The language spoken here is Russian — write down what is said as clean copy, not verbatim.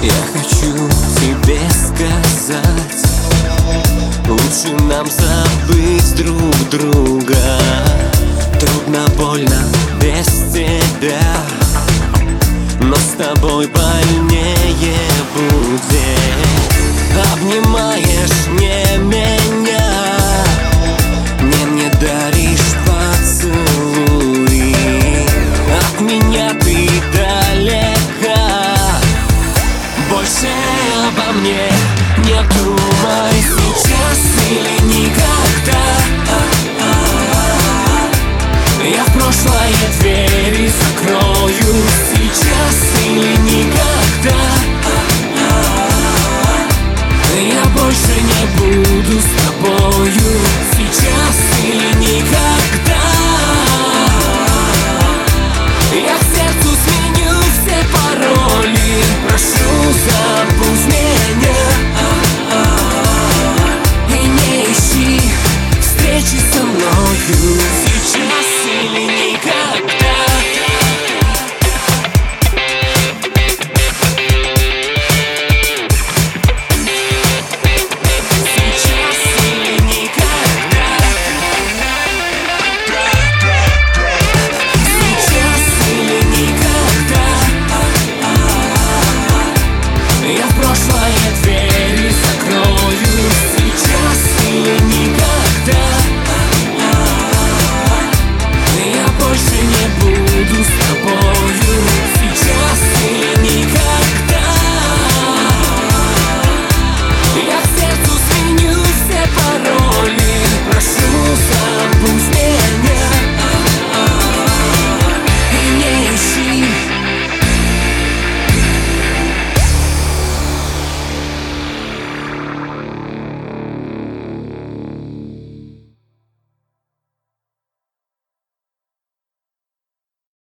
Я хочу тебе сказать: лучше нам забыть друг друга. Трудно, больно без тебя, но с тобой больнее будет. Обнимаешь не меня, не мне даришь поцелуи. От меня ты далека, больше обо мне не думай. Сейчас или никогда. Я в прошлое двери закрою. Сейчас или никогда.